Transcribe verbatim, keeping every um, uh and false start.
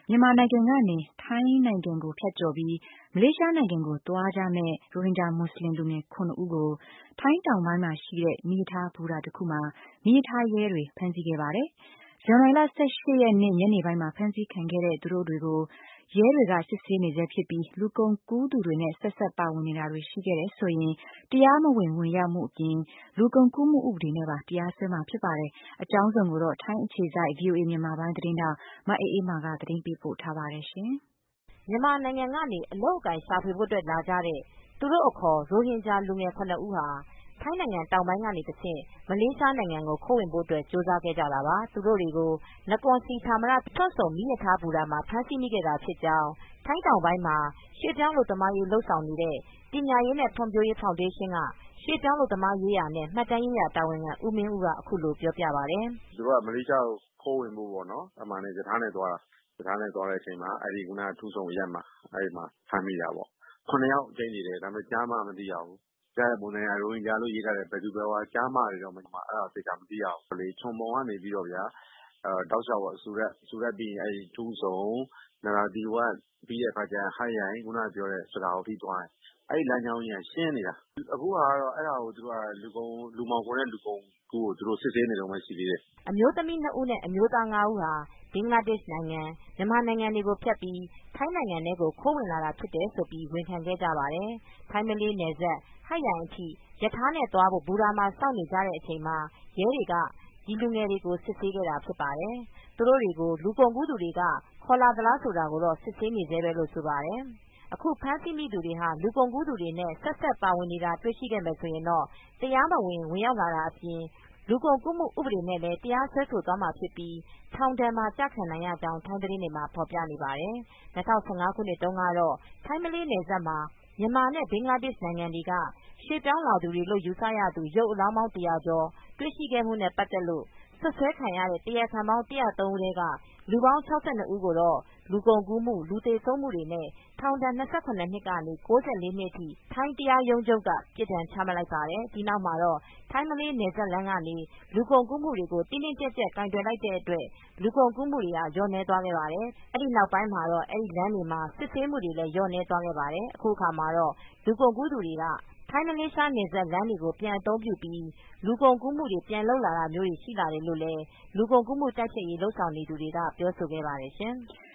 မြန်မာနိုင်ငံကနေ ထိုင်းနိုင်ငံကိုဖြတ်ကျော်ပြီးမလေးရှားနိုင်ငံကိုသွားကြမယ့်ရိုဟင်ဂျာမွတ်စလင်လူငယ် ၇ ဦးကို ထိုင်းတောင်ပိုင်းမှာရှိတဲ့မီးရထားဘူတာတခုမှာ မီးရထားရဲတွေဖမ်းဆီးခဲ့ပါတယ်။ ဇန်နဝါရီလ ၁၈ ရက်နေ့ ညနေပိုင်းမှာဖမ်းဆီးခံခဲ့တဲ့သူတို့တွေကို ရဲတွေကစစ်ဆေးနေဆဲဖြစ်ပြီး လူကုန်ကူးသူတွေနဲ့ဆက်စပ်ပါဝင်နေတာတွေရှိခဲ့တယ်ဆိုရင် တရားမဝင် ဝင်ရောက်မှုအပြင် လူကုန်ကူးမှုဥပဒေနဲ့ပါတရားစွဲမှာဖြစ်ပါတယ်။ အကြောင်းစုံကိုတော့ ထိုင်းအခြေစိုက် ဗွီအိုအေမြန်မာပိုင်းသတင်းထောက် မအေးအေးမာကသတင်းပေးပို့ထားပါတယ်။မြန်မာနိုင်ငံကနေ အလုပ်အကိုင်ရှာဖွေဖို့လာကြတဲ့ သူတို့အခေါ် ရိုဟင်ဂျာလူငယ် ၇ ဦးဟာ ထိုင်းနိုင်ငံတောင်ပိုင်းကနေတဆင့် မလေးရှားနိုင်ငံကိုခိုးဝင်ဖို့ကြိုးစားခဲ့ကြတာပါ။ သူတို့တွေကို နကွန်စီဌာမရ ထွက်ဆုံမီးရထားဘူတာမှာဖမ်းဆီးမိခဲ့တာဖြစ်ကြောင်း ထိုင်းတောင်ပိုင်းမှာရွှေ့ပြောင်းအလုပ်သမားရေးလုပ်ဆောင်နေတဲ့ ပညာရေးနဲ့ ဖွံဖြိုးရေးဖောင်ဒေးရှင်းက ရွှေ့ပြောင်းအလုပ်သမားရေးရာနဲ့ မှတ်တမ်းရေးရာတာဝန်ခံဦးမင်းဦးကအခုလိုပြောပြပါတယ်။ "သူတို့ကမလေးရှားကိုခိုးဝင်ဖို့ပေါ့နော် ရထားနဲ့သွားတာ။ ရထားနဲ့သွားတဲ့အချိန်မှာ ထူးဆုံအရပ်မှာဖမ်းမိတာပေါ့။ ၇ ယောက်ကျိန်းသေတယ်။ ဒါပေမယ့် ကျားမမသိရဘူး။ ကြားတဲ့ပုံစံက ရိုဟင်ဂျာလို့ရေးထားတယ်။ ဘယ်သူဘယ်ဝါကျားမတွေတော့ သေချာမသိရဘူး။ ချွန်ဗုံကနေပြီးတော့ တောက်လျှောက်ပေါ့ စူရတ်ပြီးရင် ထူးဆုံ နရာသီဝပ်ပြီးတော့ ဟတ်ရိုင် ခုနပြောတဲ့ စဒေါင်အထိသွားတယ်။ အဲဒီလမ်းကြောင်းကြီးကရှင်းနေတာ။ အခုကတော့ အဲဒါကိုသူတို့က လူမှောင်ခိုနဲ့ လူကုန်ကူးကို သူတို့စစ်ဆေးနေတုန်းပဲရှိသေးတယ်။ " အမျိုးသမီး ၂ ဦးနဲ့ အမျိုးသား ၅ ဦးဟာ ဘင်္ဂလားဒေ့ရှ်နိုင်ငံ၊ မြန်မာနိုင်ငံတွေကိုဖြတ်ပြီး ထိုင်းနိုင်ငံထဲကိုခိုးဝင်လာတာဖြစ်တယ်လို့ ဝန်ခံခဲ့ကြပါတယ်။ ထိုင်းမလေးနယ်စပ် ဟတ်ရိုင်အထိ ရထားနဲ့သွားဖို့ ဘူတာမှာစောင့်နေကြချိန်မှာ ရဲတွေက ဒီလူငယ်တွေကိုစစ်ဆေးခဲ့တာဖြစ်ပါတယ်။ သူတို့တွေကို လူကုန်ကူးသူတွေက ခေါ်လာသလားဆိုတာကိုတော့ စစ်ဆေးနေဆဲပဲလို့ဆိုပါတယ်။ အခုဖမ်းဆီးမိသူတွေဟာ လူကုန်ကူးသူတွေနဲ့ ဆက်စပ်ပါဝင်နေတာတွေ့ရှိခဲ့မယ်ဆိုရင်တော့ တရားမဝင် ဝင်ရောက်လာတာအပြင် လူကုန်ကူးမှုဥပဒေနဲ့လည်းတရားစွဲဆိုသွားမှာဖြစ်ပြီး ထောင်ဒဏ်ပါကျခံရနိုင်ကြောင်း ထိုင်းသတင်းတွေမှာဖော်ပြနေပါတယ်။ ၂၀၁၅ ခုနှစ်တုန်းကတော့ ထိုင်းမလေးနယ်စပ်မှာ မြန်မာနဲ့ ဘင်္ဂလားဒေ့ရှ်နိုင်ငံတွေက ရွှေ့ပြောင်းလာသူတွေလို့ယူဆရသူ ရုပ်အလောင်းပေါင်း ၁၀၀ ကျော်တွေ့ရှိခဲ့မှုနဲ့ ပတ်သက်လို့ စွပ်စွဲခံရတဲ့ တရားခံပေါင်း ၁၀၃ ဦးထဲက လူပေါင်း ၆၂ ဦးကိုတော့ လူကုန်ကူးမှု လူသေဆုံးမှုတွေနဲ့ ထောင်ဒဏ် ၂၇ နှစ်ကနေ ၉၄ နှစ်ထိ ထိုင်းတရားရုံးချုပ်က ပြစ်ဒဏ်ချမှတ်လိုက်ပါတယ်။ ဒီနောက်မှာတော့ ထိုင်းမလေးနယ်စပ်လမ်းကနေ လူကုန်ကူးမှုတွေကို တင်းတင်းကြပ်ကြပ်ကိုင်တွယ်လိုက်တဲ့အတွက် လူကုန်ကူးမှုတွေလျော့နည်းသွားခဲ့ပါတယ်။ အဲဒီနောက်ပိုင်းမှာတော့ အဲဒီလမ်းတွေမှာ စစ်ဆေးမှုတွေလည်းလျော့နည်းသွားခဲ့ပါတယ်။ အခုအခါမှာတော့ လူကုန်ကူးသူတွေက ထိုင်းမလေးရှားနယ်စပ်လမ်းတွေကို ပြန်အသုံးပြုပြီး လူကုန်ကူးမှုတွေပြန်လုပ်လာတာမျိုးတွေရှိလာတယ်လို့ လူကုန်ကူးမှုတိုက်ဖျက်ရေးလုပ်ဆောင်နေသူတွေကပြောဆိုခဲ့ပါတယ်ရှင်။